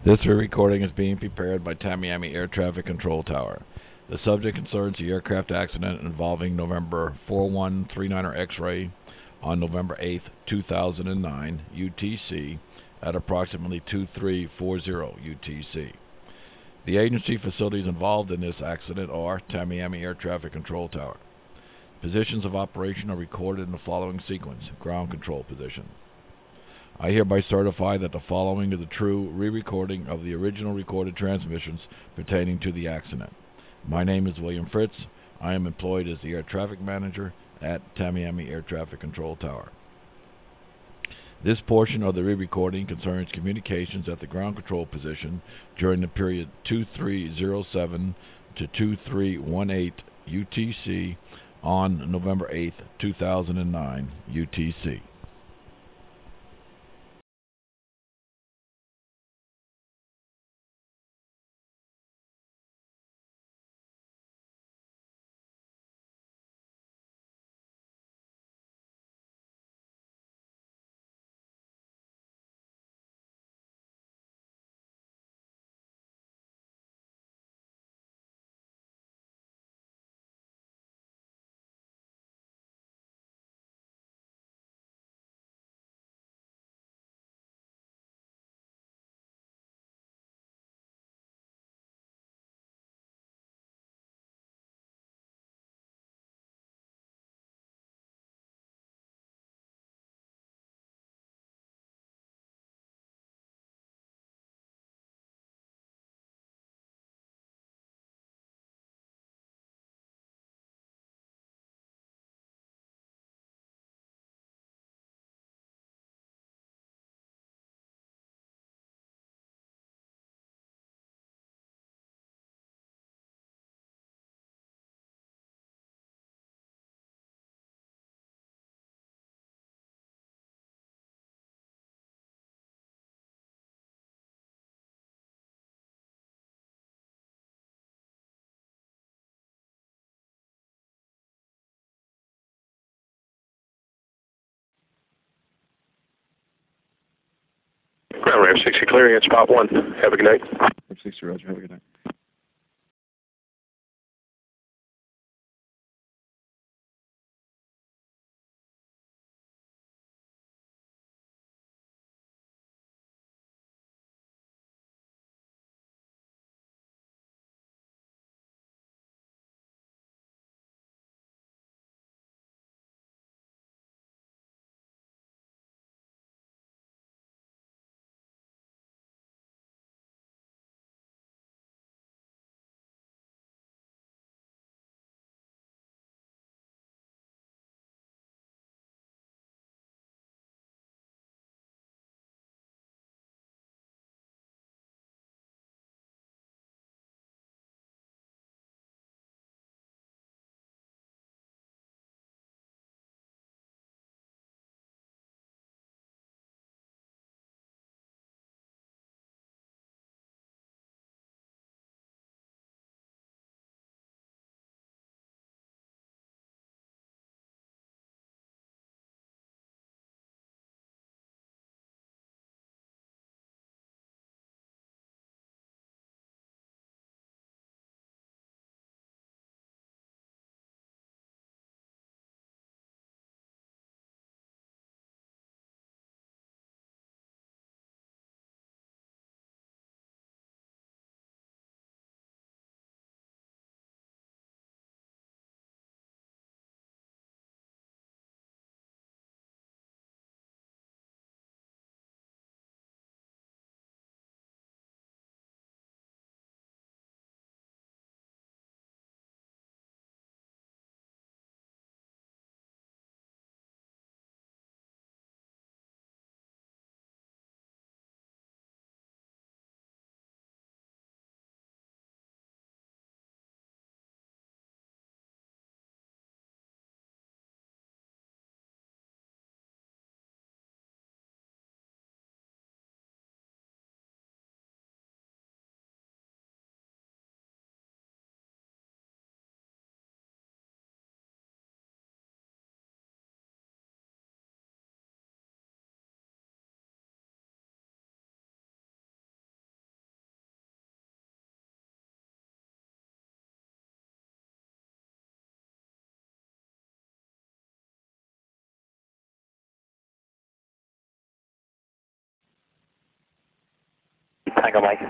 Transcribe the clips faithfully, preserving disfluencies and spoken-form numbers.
This recording is being prepared by Tamiami Air Traffic Control Tower. The subject concerns the aircraft accident involving November four one three niner X-ray on November eighth, two thousand nine, U T C, at approximately two three four zero U T C. The agency facilities involved in this accident are Tamiami Air Traffic Control Tower. Positions of operation are recorded in the following sequence: ground control position. I hereby certify that the following is a true re-recording of the original recorded transmissions pertaining to the accident. My name is William Fritz. I am employed as the Air Traffic Manager at Tamiami Air Traffic Control Tower. This portion of the re-recording concerns communications at the ground control position during the period two three zero seven to two three one eight U T C on November eighth, two thousand nine, U T C. Ground Ramp sixty clearing at spot one. Have a good night. sixty, Roger. Have a good night. Tango Mike.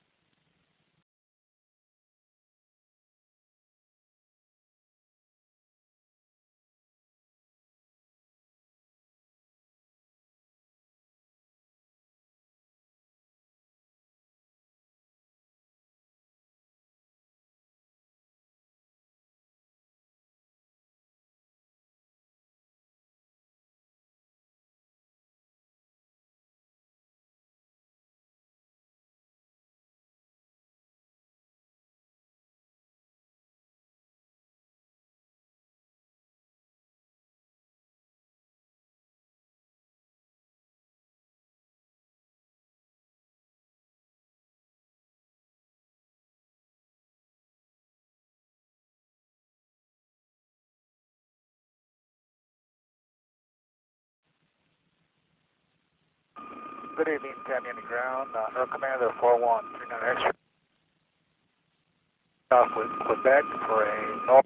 Good evening, Tamiami Ground. Uh, Air Commander four one three nine X-ray. Off with Quebec for a north.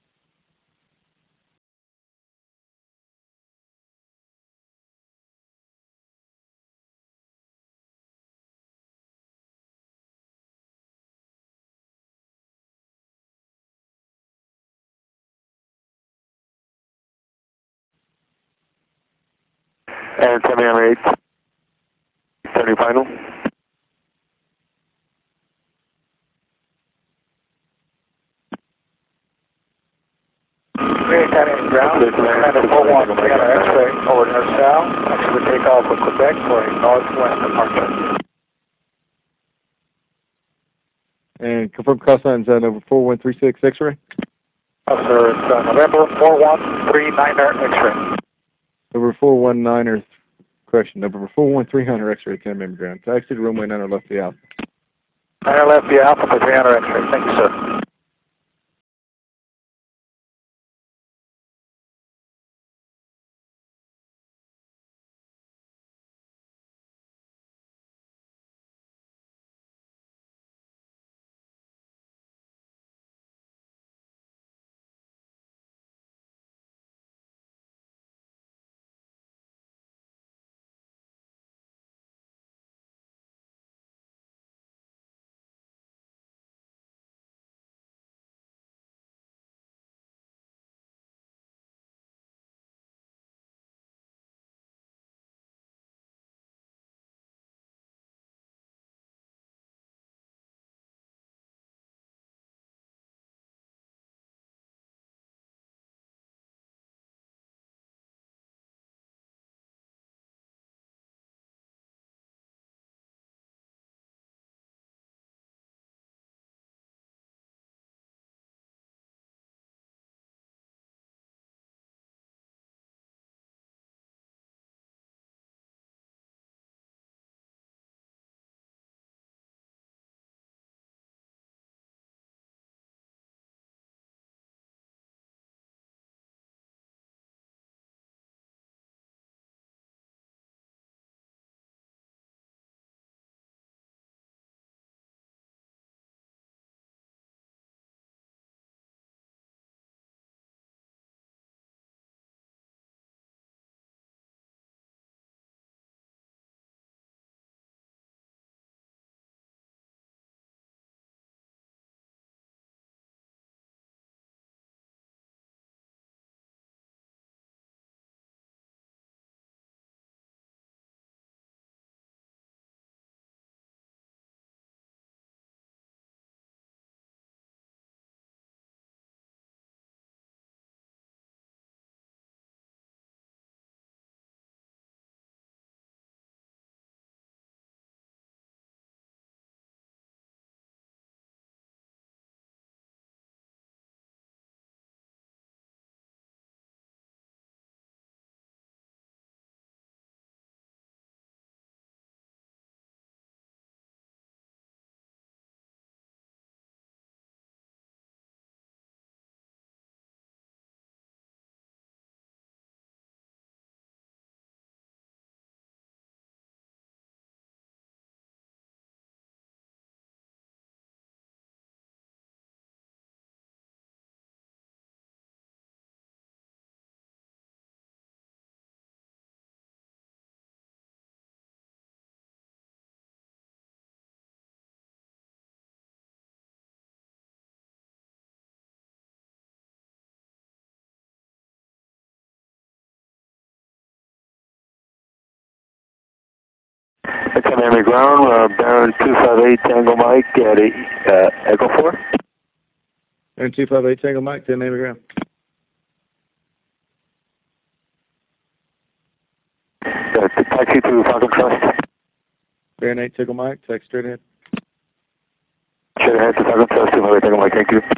And Tamiami eight seventy final. Great Tamiami Ground. Air Commander four one three nine X-ray over North South. Actually take off with Quebec for a northwest departure. And confirm call signs uh, number four one three six X-ray. Oh, sir, it's uh, November four one three nine X-ray. Number four one nine or correction, number four one three hundred X-ray, ten member ground. Taxi to runway nine or left the alpha. nine left the Alpha for three hundred X-ray. Thank you, sir. ten Miami ground, uh, Baron two five eight Tango Mike at uh, Echo four. Baron two five eight Tango Mike, ten Miami ground. Uh, taxi to Falcon Trust. Baron eight Tango Mike, taxi straight ahead. Straight ahead to Falcon Trust, two five eight Tango Mike, thank you.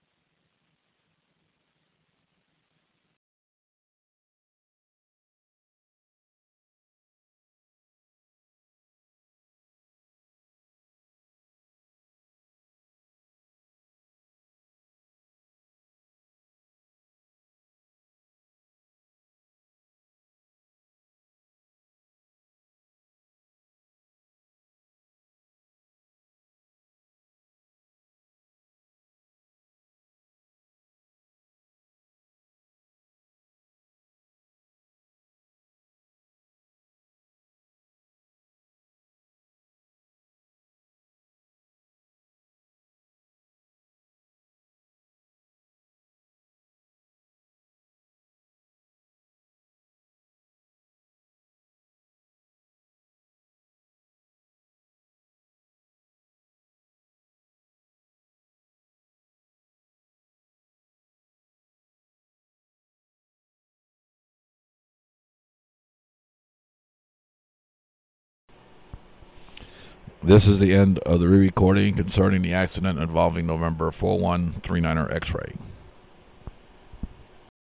This is the end of the re-recording concerning the accident involving November four one three niner X-ray.